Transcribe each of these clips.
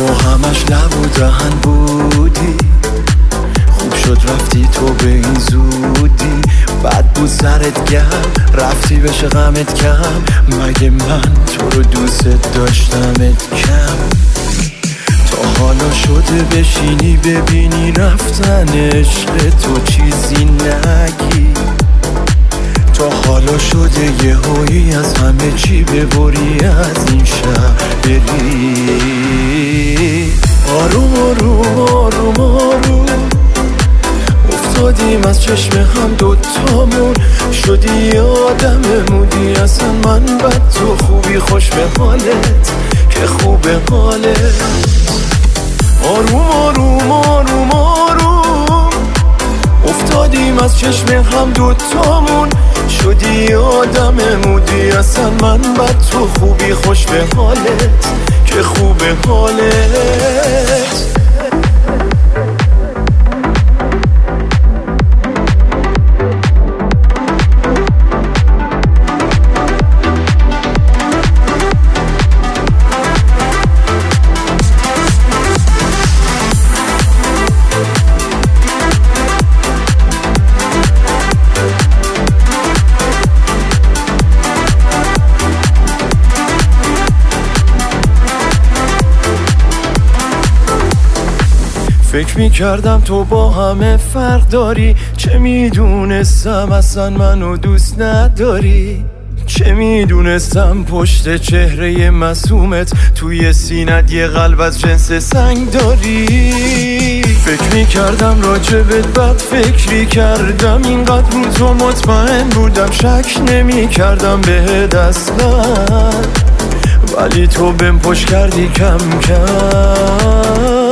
با همش لب و دهن بودی، خوب شد رفتی تو به این زودی. بد بود سرت گرم رفتی بشه غمت کم، مگه من تو رو دوست داشتمت کم؟ تا حالا شده بشینی ببینی رفتن عشق تو چیزی نگی؟ تا حالا شده یه هایی از همه چی ببری از این شهر بری؟ آروم آروم آروم آروم افتادیم از چشم هم دوتامون، شدی آدم مودی اصلا من بد تو خوبی خوش به حالت که خوب به حالت. آروم آروم آروم آروم افتادیم از چشم هم دوتامون، شدی آدم مودی اصلا من بد تو خوبی خوش به حالت که خوب به حالت. فکر میکردم تو با همه فرق داری، چه میدونستم اصلا منو دوست نداری، چه میدونستم پشت چهره معصومت توی سینت یه قلب از جنس سنگ داری. فکر میکردم راجبت بد فکری کردم، اینقدر رو تو مطمئن بودم شک نمیکردم بهت اصلا، ولی تو بهم پشت کردی کم کم.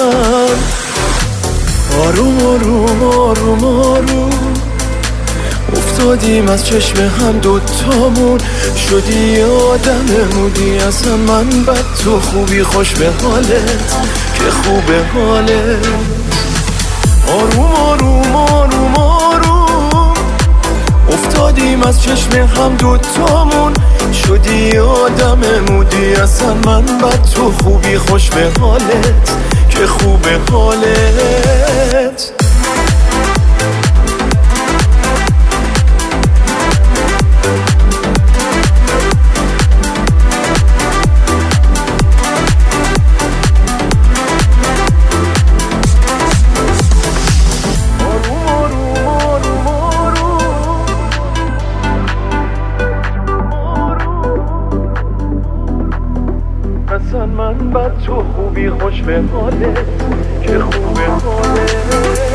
آروم آروم آروم آروم افتادیم از چشم هم دوتامون، شدی آدم مودی اصلا من بد تو خوبی خوش به حالت که خوب به حالت. آروم آروم آروم آروم افتادیم از چشم هم دوتامون، شدی آدم مودی اصلا من بد تو خوبی خوش به حالت که خوب به حالت. اصلا من بد تو خوبی خوش به حالت که خوب به حالت.